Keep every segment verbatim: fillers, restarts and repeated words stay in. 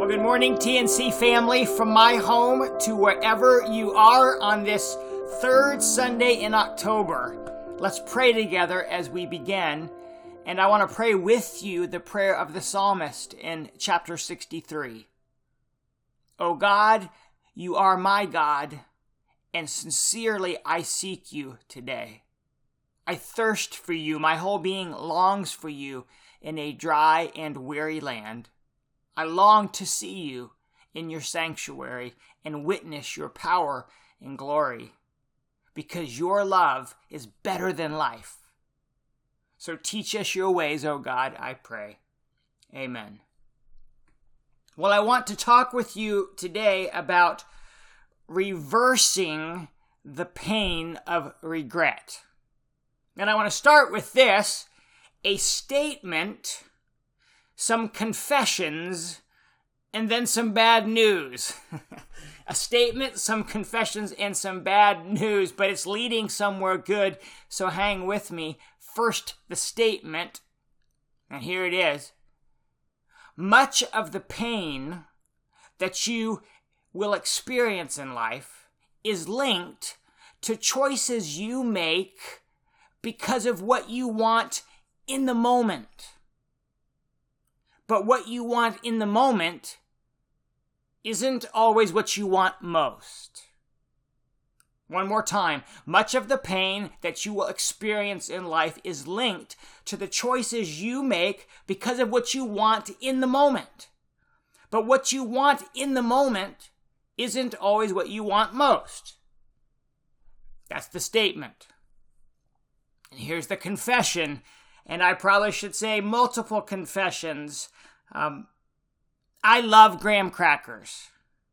Well, good morning, T N C family, from my home to wherever you are on this third Sunday in October. Let's pray together as we begin. And I want to pray with you the prayer of the psalmist in chapter sixty-three. O God, you are my God, and sincerely I seek you today. I thirst for you, my whole being longs for you in a dry and weary land. I long to see you in your sanctuary and witness your power and glory, because your love is better than life. So teach us your ways, O God, I pray. Amen. Well, I want to talk with you today about reversing the pain of regret. And I want to start with this, a statement, some confessions, and then some bad news. A statement, some confessions, and some bad news, but it's leading somewhere good, so hang with me. First, the statement, and here it is. Much of the pain that you will experience in life is linked to choices you make because of what you want in the moment. But what you want in the moment isn't always what you want most. One more time. Much of the pain that you will experience in life is linked to the choices you make because of what you want in the moment. But what you want in the moment isn't always what you want most. That's the statement. And here's the confession, and I probably should say multiple confessions. Um, I love graham crackers.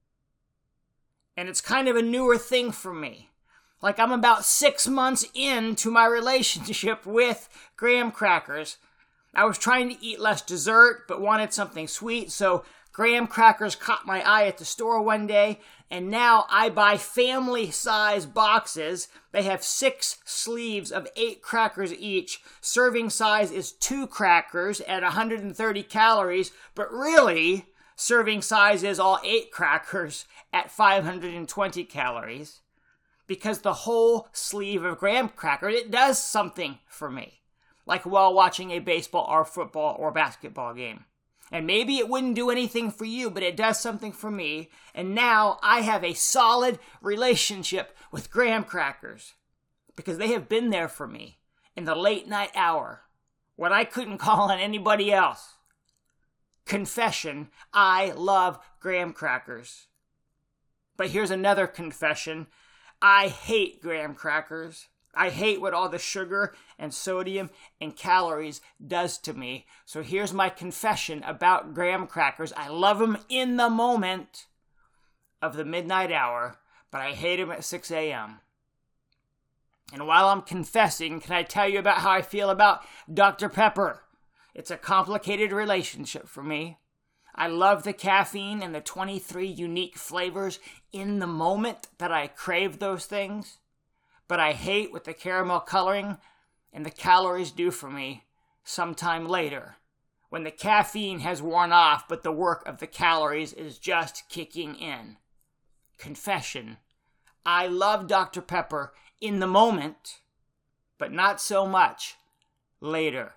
And it's kind of a newer thing for me. Like I'm about six months into my relationship with graham crackers. I was trying to eat less dessert, but wanted something sweet, so graham crackers caught my eye at the store one day, and now I buy family-size boxes. They have six sleeves of eight crackers each. Serving size is two crackers at one hundred thirty calories, but really, serving size is all eight crackers at five hundred twenty calories. Because the whole sleeve of graham cracker, it does something for me. Like while watching a baseball or football or basketball game. And maybe it wouldn't do anything for you, but it does something for me. And now I have a solid relationship with graham crackers. Because they have been there for me in the late night hour when I couldn't call on anybody else. Confession, I love graham crackers. But here's another confession. I hate graham crackers. I hate what all the sugar and sodium and calories does to me. So here's my confession about graham crackers. I love them in the moment of the midnight hour, but I hate them at six a.m. And while I'm confessing, can I tell you about how I feel about Doctor Pepper? It's a complicated relationship for me. I love the caffeine and the twenty-three unique flavors in the moment that I crave those things. But I hate what the caramel coloring and the calories do for me sometime later, when the caffeine has worn off, but the work of the calories is just kicking in. Confession. I love Doctor Pepper in the moment, but not so much later.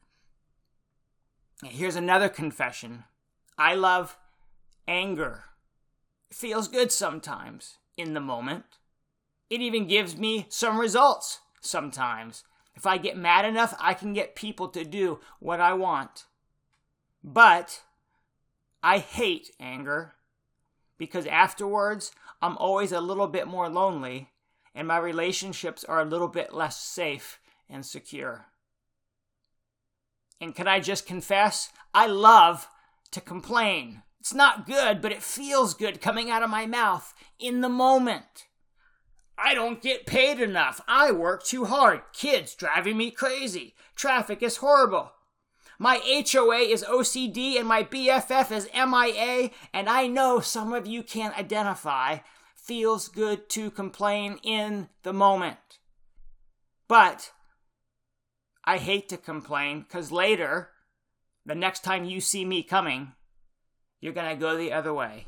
And here's another confession. I love anger. It feels good sometimes in the moment. It even gives me some results sometimes. If I get mad enough, I can get people to do what I want. But I hate anger because afterwards, I'm always a little bit more lonely and my relationships are a little bit less safe and secure. And can I just confess? I love to complain. It's not good, but it feels good coming out of my mouth in the moment. I don't get paid enough. I work too hard. Kids driving me crazy. Traffic is horrible. My H O A is O C D and my B F F is M I A, and I know some of you can't identify. Feels good to complain in the moment. But I hate to complain because later, the next time you see me coming, you're going to go the other way.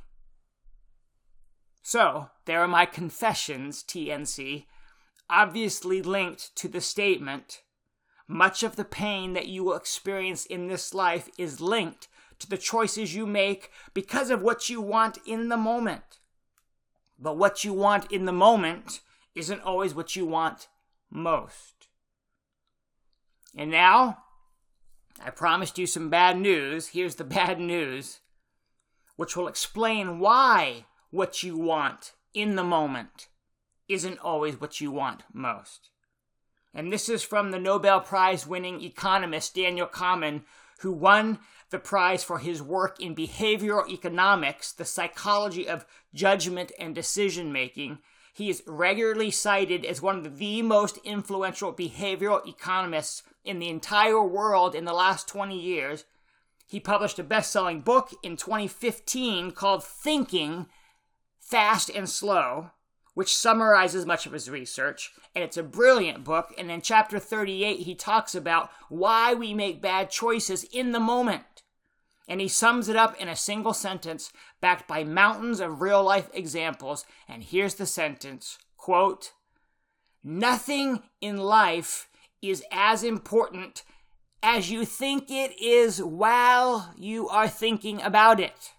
So, there are my confessions, T N C, obviously linked to the statement, much of the pain that you will experience in this life is linked to the choices you make because of what you want in the moment. But what you want in the moment isn't always what you want most. And now, I promised you some bad news. Here's the bad news, which will explain why what you want in the moment isn't always what you want most. And this is from the Nobel Prize-winning economist Daniel Kahneman, who won the prize for his work in behavioral economics, the psychology of judgment and decision-making. He is regularly cited as one of the most influential behavioral economists in the entire world in the last twenty years. He published a best-selling book in twenty fifteen called Thinking Fast and Slow, which summarizes much of his research, and it's a brilliant book. And in chapter thirty-eight, he talks about why we make bad choices in the moment. And he sums it up in a single sentence, backed by mountains of real-life examples. And here's the sentence, quote, "Nothing in life is as important as you think it is while you are thinking about it."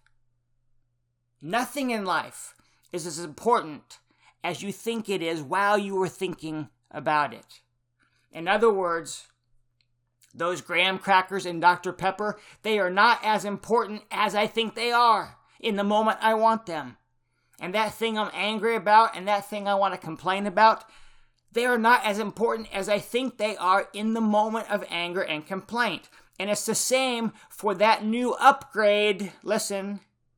Nothing in life is as important as you think it is while you are thinking about it. In other words, those graham crackers and Doctor Pepper, they are not as important as I think they are in the moment I want them. And that thing I'm angry about and that thing I want to complain about, they are not as important as I think they are in the moment of anger and complaint. And it's the same for that new upgrade, listen,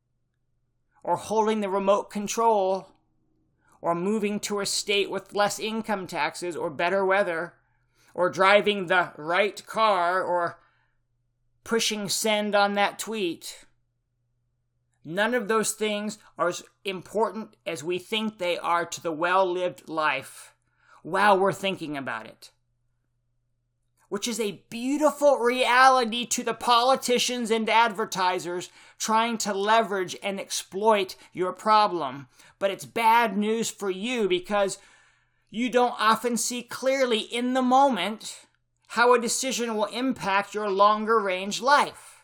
or holding the remote control, or moving to a state with less income taxes or better weather, or driving the right car, or pushing send on that tweet. None of those things are as important as we think they are to the well-lived life while we're thinking about it. Which is a beautiful reality to the politicians and advertisers trying to leverage and exploit your problem. But it's bad news for you because you don't often see clearly in the moment how a decision will impact your longer range life.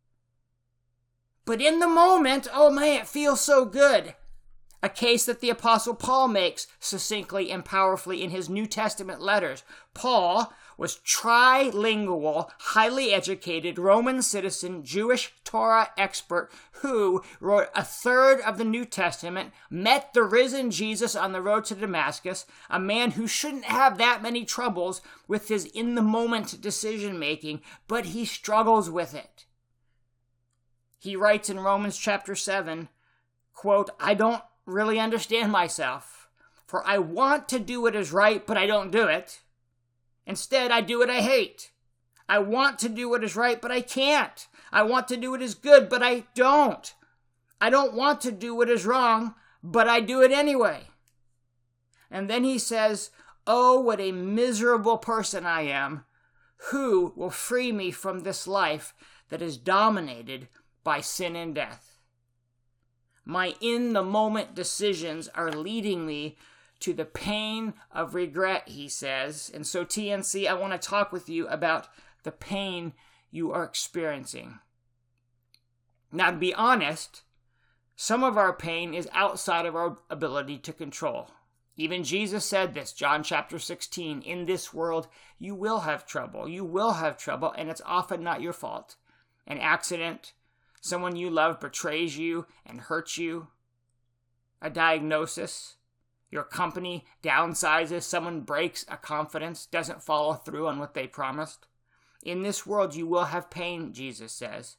But in the moment, oh man, it feels so good. A case that the Apostle Paul makes succinctly and powerfully in his New Testament letters. Paul was trilingual, highly educated, Roman citizen, Jewish Torah expert who wrote a third of the New Testament, met the risen Jesus on the road to Damascus, a man who shouldn't have that many troubles with his in-the-moment decision-making, but he struggles with it. He writes in Romans chapter seven, quote, "I don't really understand myself, for I want to do what is right, but I don't do it. Instead, I do what I hate. I want to do what is right, but I can't. I want to do what is good, but I don't. I don't want to do what is wrong, but I do it anyway." And then he says, "Oh, what a miserable person I am. Who will free me from this life that is dominated by sin and death?" My in-the-moment decisions are leading me to the pain of regret, he says. And so, T N C, I want to talk with you about the pain you are experiencing. Now, to be honest, some of our pain is outside of our ability to control. Even Jesus said this, John chapter sixteen, "In this world you will have trouble. You will have trouble, and it's often not your fault. An accident, someone you love betrays you and hurts you, a diagnosis, your company downsizes, someone breaks a confidence, doesn't follow through on what they promised. In this world you will have pain," Jesus says.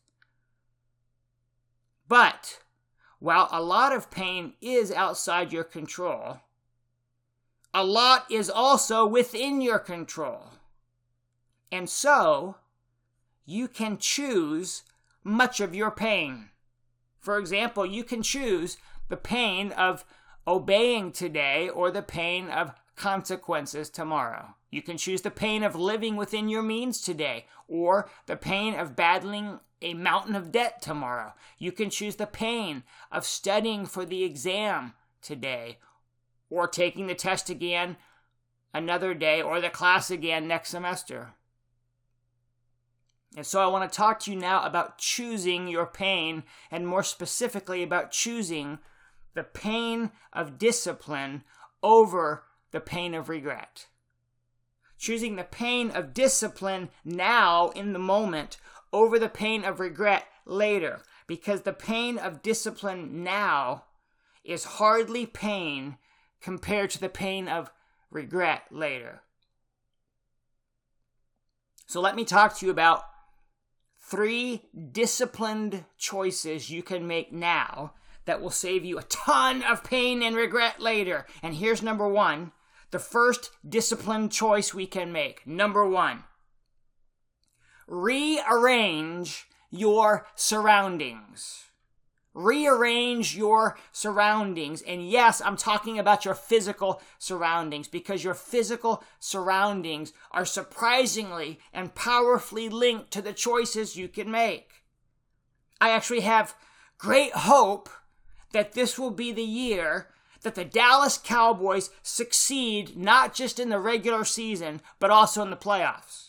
But while a lot of pain is outside your control, a lot is also within your control. And so, you can choose much of your pain. For example, you can choose the pain of obeying today or the pain of consequences tomorrow. You can choose the pain of living within your means today or the pain of battling a mountain of debt tomorrow. You can choose the pain of studying for the exam today, or taking the test again another day, or the class again next semester. And so I want to talk to you now about choosing your pain, and more specifically about choosing the pain of discipline over the pain of regret. Choosing the pain of discipline now in the moment over the pain of regret later, because the pain of discipline now is hardly pain compared to the pain of regret later. So let me talk to you about three disciplined choices you can make now that will save you a ton of pain and regret later. And here's number one, the first disciplined choice we can make. Number one, rearrange your surroundings. Rearrange your surroundings. And yes, I'm talking about your physical surroundings, because your physical surroundings are surprisingly and powerfully linked to the choices you can make. I actually have great hope that this will be the year that the Dallas Cowboys succeed not just in the regular season, but also in the playoffs.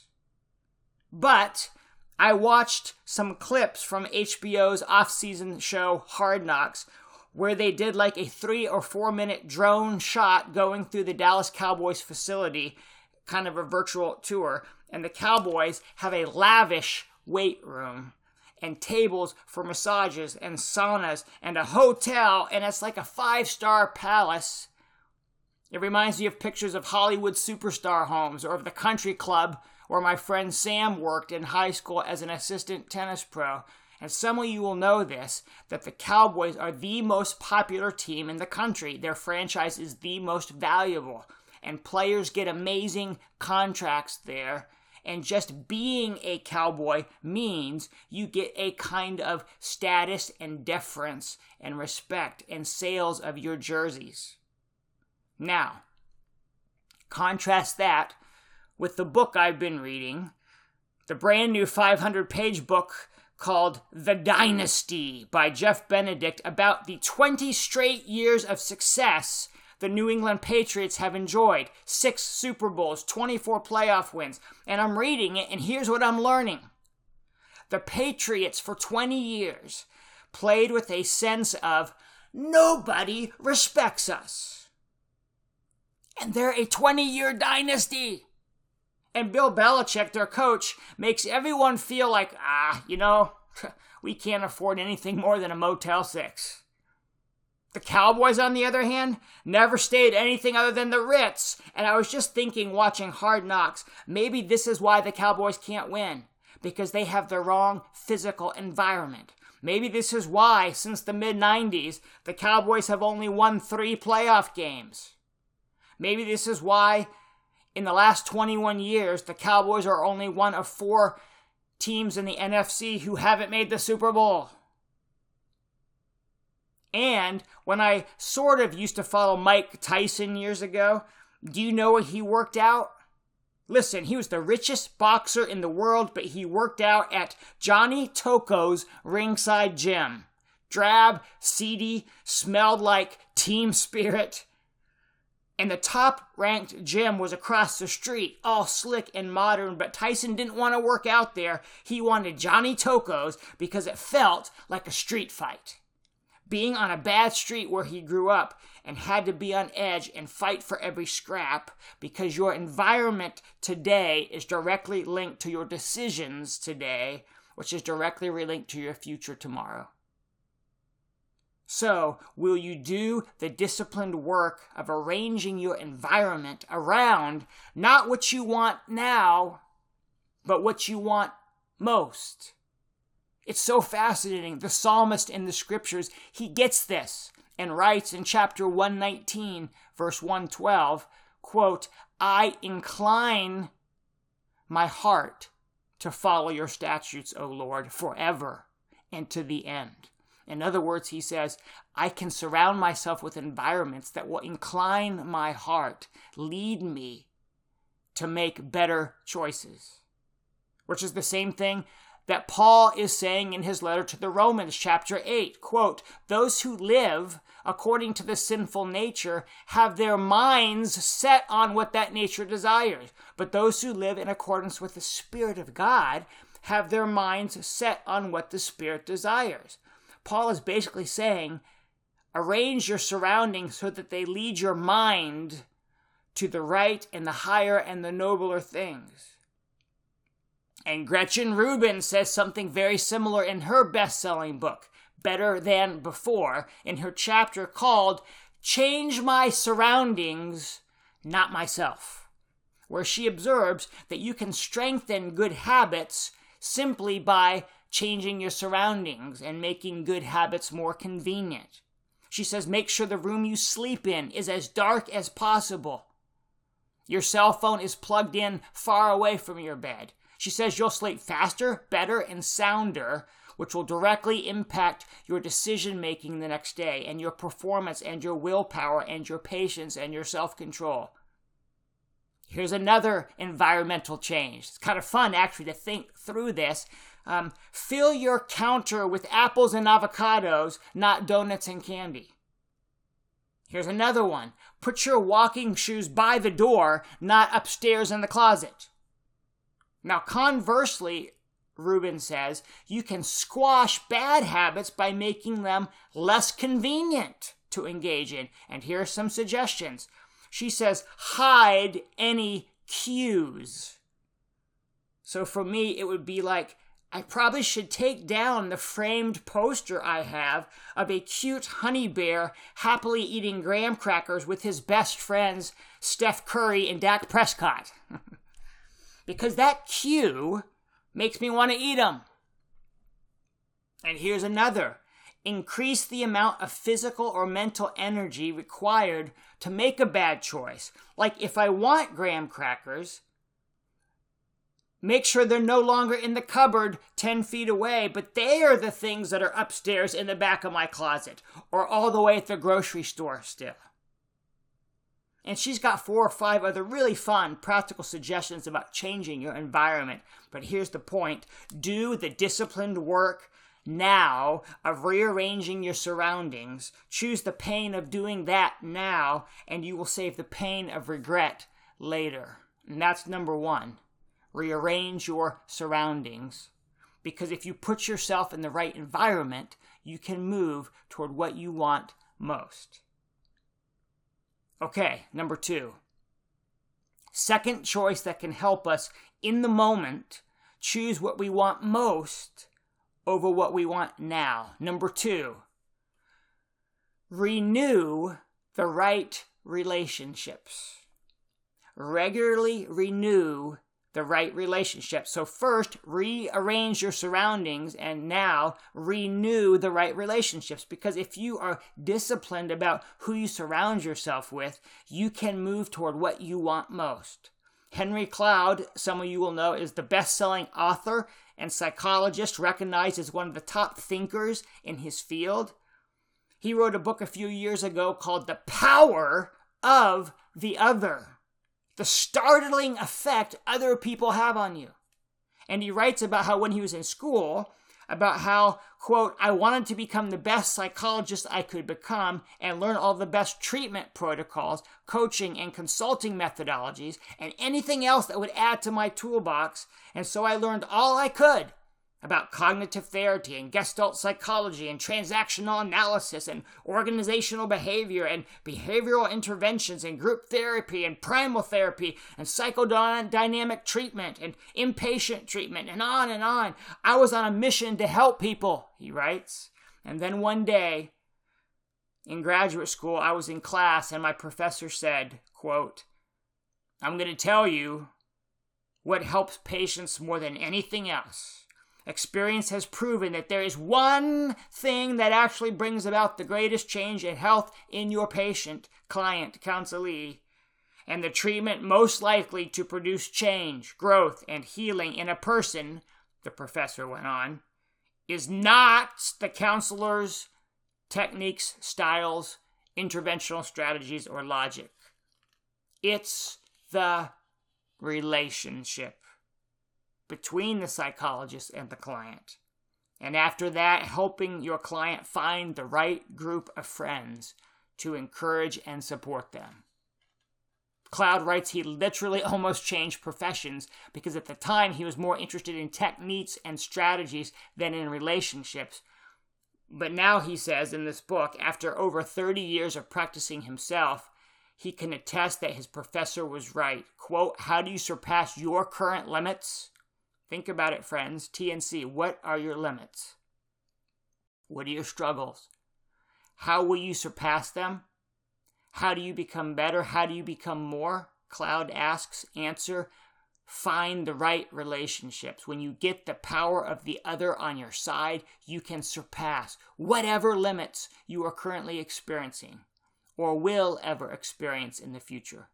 But I watched some clips from H B O's off-season show Hard Knocks, where they did like a three or four minute drone shot going through the Dallas Cowboys facility, kind of a virtual tour. And the Cowboys have a lavish weight room and tables for massages and saunas and a hotel, and it's like a five-star palace. It reminds me of pictures of Hollywood superstar homes or of the country club where my friend Sam worked in high school as an assistant tennis pro. And some of you will know this, that the Cowboys are the most popular team in the country. Their franchise is the most valuable, and players get amazing contracts there. And just being a Cowboy means you get a kind of status and deference and respect and sales of your jerseys. Now, contrast that with the book I've been reading, the brand new five hundred page book called The Dynasty by Jeff Benedict, about the twenty straight years of success the New England Patriots have enjoyed. Six Super Bowls, twenty-four playoff wins. And I'm reading it, and here's what I'm learning. The Patriots, for twenty years, played with a sense of nobody respects us. And they're a twenty-year dynasty. And Bill Belichick, their coach, makes everyone feel like, ah, you know, we can't afford anything more than a Motel six. The Cowboys, on the other hand, never stayed anything other than the Ritz. And I was just thinking, watching Hard Knocks, maybe this is why the Cowboys can't win, because they have the wrong physical environment. Maybe this is why, since the mid nineties, the Cowboys have only won three playoff games. Maybe this is why, in the last twenty-one years, the Cowboys are only one of four teams in the N F C who haven't made the Super Bowl. And when I sort of used to follow Mike Tyson years ago, do you know what he worked out? Listen, he was the richest boxer in the world, but he worked out at Johnny Toko's ringside gym. Drab, seedy, smelled like Team Spirit. And the top-ranked gym was across the street, all slick and modern, but Tyson didn't want to work out there. He wanted Johnny Toko's because it felt like a street fight. Being on a bad street where he grew up and had to be on edge and fight for every scrap, because your environment today is directly linked to your decisions today, which is directly linked to your future tomorrow. So, will you do the disciplined work of arranging your environment around not what you want now, but what you want most? It's so fascinating. The psalmist in the scriptures, he gets this and writes in chapter one nineteen, verse one twelve, quote, I incline my heart to follow your statutes, O Lord, forever and to the end. In other words, he says, I can surround myself with environments that will incline my heart, lead me to make better choices. Which is the same thing that Paul is saying in his letter to the Romans, chapter eight, quote, "Those who live according to the sinful nature have their minds set on what that nature desires. But those who live in accordance with the Spirit of God have their minds set on what the Spirit desires." Paul is basically saying, arrange your surroundings so that they lead your mind to the right and the higher and the nobler things. And Gretchen Rubin says something very similar in her best-selling book, Better Than Before, in her chapter called Change My Surroundings, Not Myself, where she observes that you can strengthen good habits simply by changing your surroundings and making good habits more convenient. She says, make sure the room you sleep in is as dark as possible. Your cell phone is plugged in far away from your bed. She says you'll sleep faster, better, and sounder, which will directly impact your decision-making the next day and your performance and your willpower and your patience and your self-control. Here's another environmental change. It's kind of fun, actually, to think through this. Um, fill your counter with apples and avocados, not donuts and candy. Here's another one. Put your walking shoes by the door, not upstairs in the closet. Now, conversely, Rubin says, you can squash bad habits by making them less convenient to engage in. And here are some suggestions. She says, hide any cues. So for me, it would be like, I probably should take down the framed poster I have of a cute honey bear happily eating graham crackers with his best friends, Steph Curry and Dak Prescott. Because that cue makes me want to eat them. And here's another. Increase the amount of physical or mental energy required to make a bad choice. Like if I want graham crackers, make sure they're no longer in the cupboard ten feet away, but they are the things that are upstairs in the back of my closet or all the way at the grocery store still. And she's got four or five other really fun, practical suggestions about changing your environment. But here's the point. Do the disciplined work now of rearranging your surroundings. Choose the pain of doing that now, and you will save the pain of regret later. And that's number one. Rearrange your surroundings. Because if you put yourself in the right environment, you can move toward what you want most. Okay, number two. Second choice that can help us in the moment choose what we want most over what we want now. Number two, renew the right relationships. Regularly renew the right relationships. So first, rearrange your surroundings, and now renew the right relationships. Because if you are disciplined about who you surround yourself with, you can move toward what you want most. Henry Cloud, some of you will know, is the best-selling author and psychologist recognized as one of the top thinkers in his field. He wrote a book a few years ago called The Power of the Other. The startling effect other people have on you. And he writes about how when he was in school, about how, quote, I wanted to become the best psychologist I could become and learn all the best treatment protocols, coaching and consulting methodologies, and anything else that would add to my toolbox. And so I learned all I could about cognitive therapy and Gestalt psychology and transactional analysis and organizational behavior and behavioral interventions and group therapy and primal therapy and psychodynamic treatment and inpatient treatment and on and on. I was on a mission to help people, he writes. And then one day in graduate school, I was in class and my professor said, quote, I'm going to tell you what helps patients more than anything else. Experience has proven that there is one thing that actually brings about the greatest change in health in your patient, client, counselee, and the treatment most likely to produce change, growth, and healing in a person, the professor went on, is not the counselor's techniques, styles, interventional strategies, or logic. It's the relationship between the psychologist and the client. And after that, helping your client find the right group of friends to encourage and support them. Cloud writes he literally almost changed professions because at the time he was more interested in techniques and strategies than in relationships. But now he says in this book, after over thirty years of practicing himself, he can attest that his professor was right. Quote, how do you surpass your current limits? Think about it, friends. T N C, what are your limits? What are your struggles? How will you surpass them? How do you become better? How do you become more? Cloud asks. Answer, find the right relationships. When you get the power of the other on your side, you can surpass whatever limits you are currently experiencing or will ever experience in the future.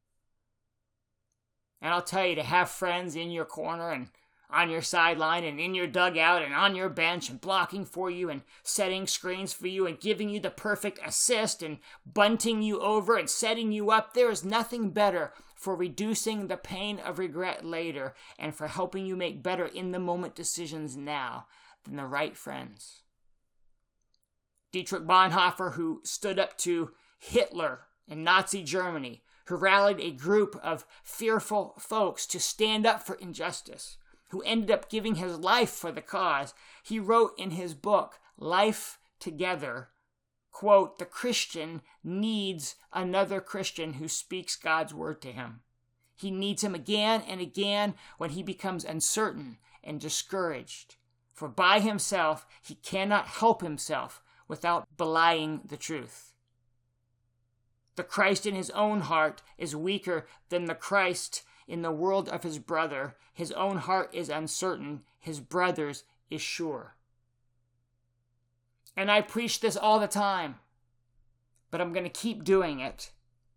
And I'll tell you, to have friends in your corner and on your sideline and in your dugout and on your bench and blocking for you and setting screens for you and giving you the perfect assist and bunting you over and setting you up, there is nothing better for reducing the pain of regret later and for helping you make better in-the-moment decisions now than the right friends. Dietrich Bonhoeffer, who stood up to Hitler in Nazi Germany, who rallied a group of fearful folks to stand up for injustice, who ended up giving his life for the cause, he wrote in his book, Life Together, quote, the Christian needs another Christian who speaks God's word to him. He needs him again and again when he becomes uncertain and discouraged. For by himself, he cannot help himself without belying the truth. The Christ in his own heart is weaker than the Christ in the world of his brother. His own heart is uncertain. His brother's is sure. And I preach this all the time, but I'm going to keep doing it.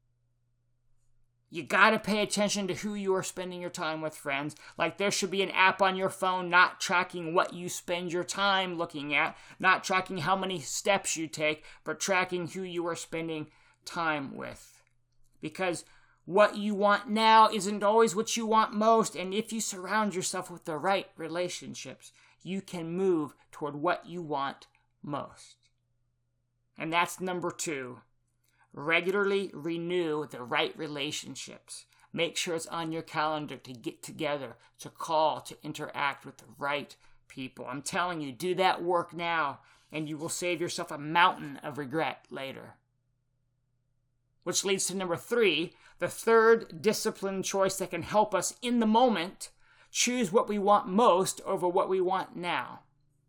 You got to pay attention to who you are spending your time with, friends. Like there should be an app on your phone not tracking what you spend your time looking at, not tracking how many steps you take, but tracking who you are spending time with. Because what you want now isn't always what you want most, and if you surround yourself with the right relationships, you can move toward what you want most. And that's number two. Regularly renew the right relationships. Make sure it's on your calendar to get together, to call, to interact with the right people. I'm telling you, do that work now, and you will save yourself a mountain of regret later. Which leads to number three, the third discipline choice that can help us in the moment choose what we want most over what we want now.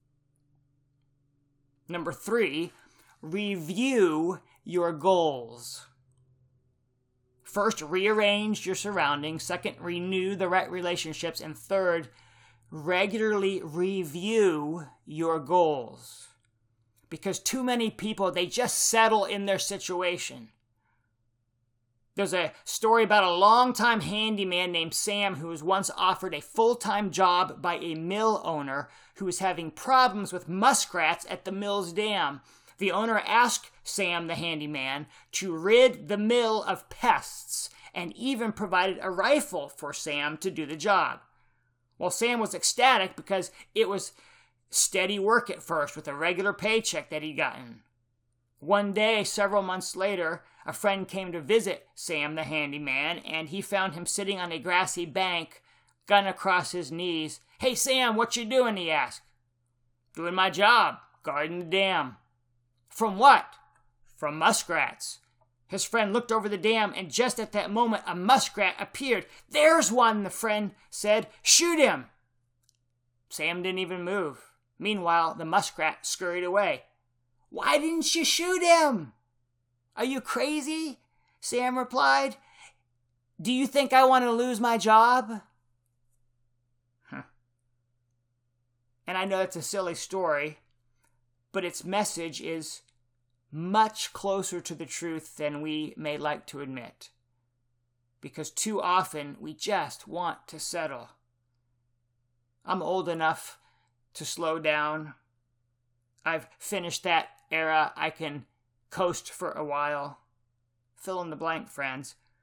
Number three, review your goals. First, rearrange your surroundings. Second, renew the right relationships. And third, regularly review your goals. Because too many people, they just settle in their situation. There's a story about a longtime handyman named Sam who was once offered a full-time job by a mill owner who was having problems with muskrats at the mill's dam. The owner asked Sam, the handyman, to rid the mill of pests and even provided a rifle for Sam to do the job. Well, Sam was ecstatic because it was steady work at first with a regular paycheck that he'd gotten. One day, several months later, a friend came to visit Sam, the handyman, and he found him sitting on a grassy bank, gun across his knees. "Hey, Sam, what you doing?" he asked. "Doing my job, guarding the dam." "From what?" "From muskrats." His friend looked over the dam, and just at that moment, a muskrat appeared. "There's one," the friend said. "Shoot him." Sam didn't even move. Meanwhile, the muskrat scurried away. "Why didn't you shoot him?" "Are you crazy?" Sam replied. "Do you think I want to lose my job?" Huh. And I know it's a silly story, but its message is much closer to the truth than we may like to admit. Because too often we just want to settle. I'm old enough to slow down. I've finished that era. I can coast for a while. Fill in the blank, friends.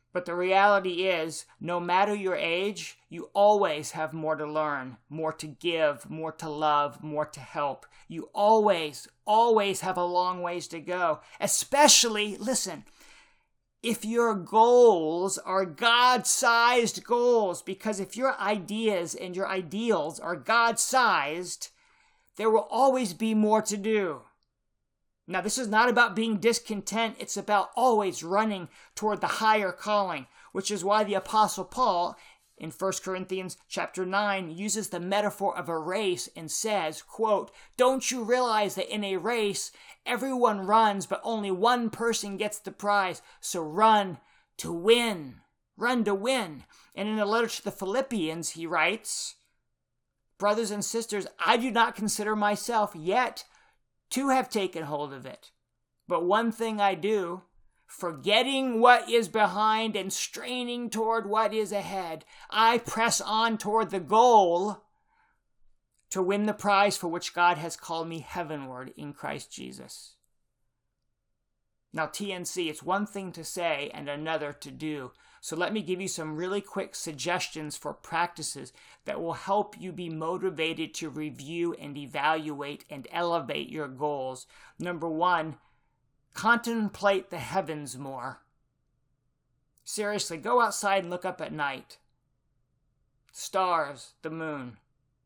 But the reality is, no matter your age, you always have more to learn, more to give, more to love, more to help. You always, always have a long ways to go. Especially, listen, if your goals are God-sized goals, because if your ideas and your ideals are God-sized, there will always be more to do. Now, this is not about being discontent. It's about always running toward the higher calling, which is why the Apostle Paul in First Corinthians chapter nine uses the metaphor of a race and says, quote, "Don't you realize that in a race, everyone runs, but only one person gets the prize? So run to win. Run to win." And in a letter to the Philippians, he writes, "Brothers and sisters, I do not consider myself yet to have taken hold of it. But one thing I do, forgetting what is behind and straining toward what is ahead, I press on toward the goal to win the prize for which God has called me heavenward in Christ Jesus." Now, T N C, it's one thing to say and another to do. So let me give you some really quick suggestions for practices that will help you be motivated to review and evaluate and elevate your goals. Number one, contemplate the heavens more. Seriously, go outside and look up at night. Stars, the moon.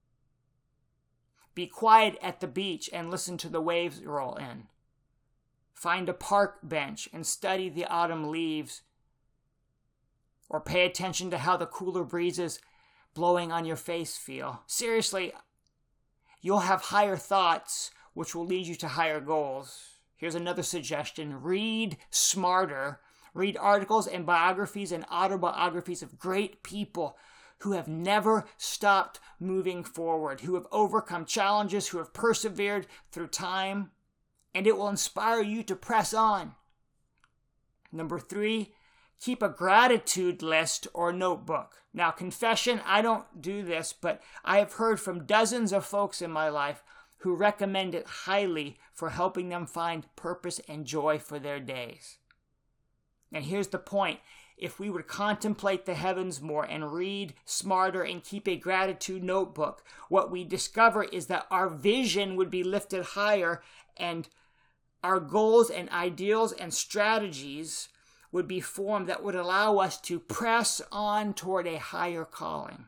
Be quiet at the beach and listen to the waves roll in. Find a park bench and study the autumn leaves. Or pay attention to how the cooler breezes blowing on your face feel. Seriously, you'll have higher thoughts, which will lead you to higher goals. Here's another suggestion. Read smarter. Read articles and biographies and autobiographies of great people who have never stopped moving forward, who have overcome challenges, who have persevered through time, and it will inspire you to press on. Number three, keep a gratitude list or notebook. Now, confession, I don't do this, but I have heard from dozens of folks in my life who recommend it highly for helping them find purpose and joy for their days. And here's the point. If we would contemplate the heavens more and read smarter and keep a gratitude notebook, what we discover is that our vision would be lifted higher and our goals and ideals and strategies would be formed that would allow us to press on toward a higher calling.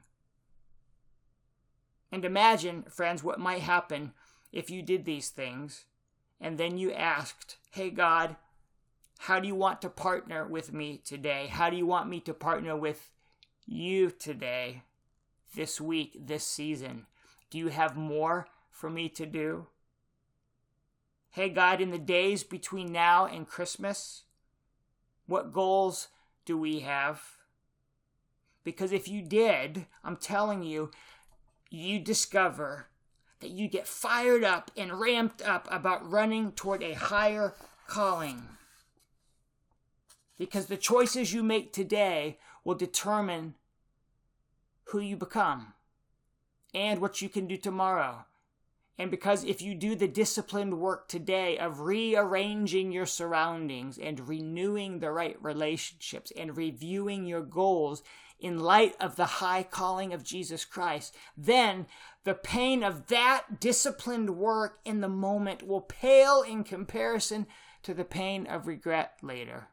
And imagine, friends, what might happen if you did these things and then you asked, "Hey God, how do you want to partner with me today? How do you want me to partner with you today, this week, this season? Do you have more for me to do? Hey God, in the days between now and Christmas, what goals do we have?" Because if you did, I'm telling you, you discover that you get fired up and ramped up about running toward a higher calling. Because the choices you make today will determine who you become and what you can do tomorrow. And because if you do the disciplined work today of rearranging your surroundings and renewing the right relationships and reviewing your goals in light of the high calling of Jesus Christ, then the pain of that disciplined work in the moment will pale in comparison to the pain of regret later.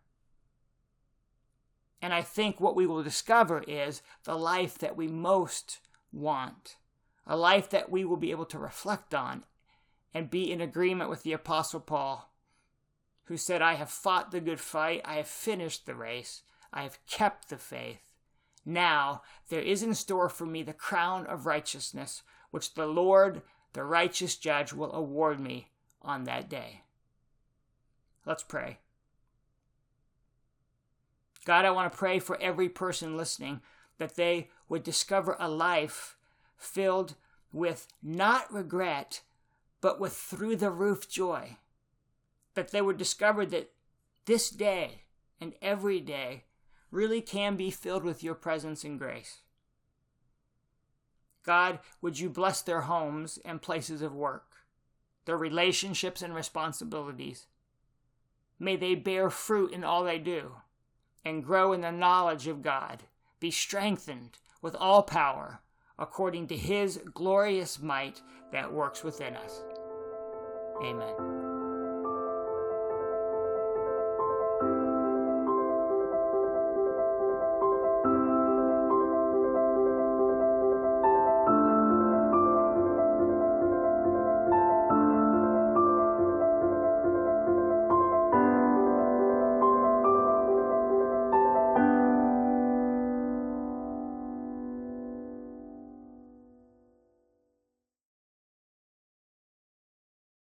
And I think what we will discover is the life that we most want. A life that we will be able to reflect on and be in agreement with the Apostle Paul, who said, "I have fought the good fight, I have finished the race, I have kept the faith. Now there is in store for me the crown of righteousness, which the Lord, the righteous judge, will award me on that day." Let's pray. God, I want to pray for every person listening that they would discover a life filled with not regret, but with through-the-roof joy. That they would discover that this day and every day really can be filled with your presence and grace. God, would you bless their homes and places of work, their relationships and responsibilities. May they bear fruit in all they do. and grow in the knowledge of God. Be strengthened with all power according to his glorious might that works within us. Amen.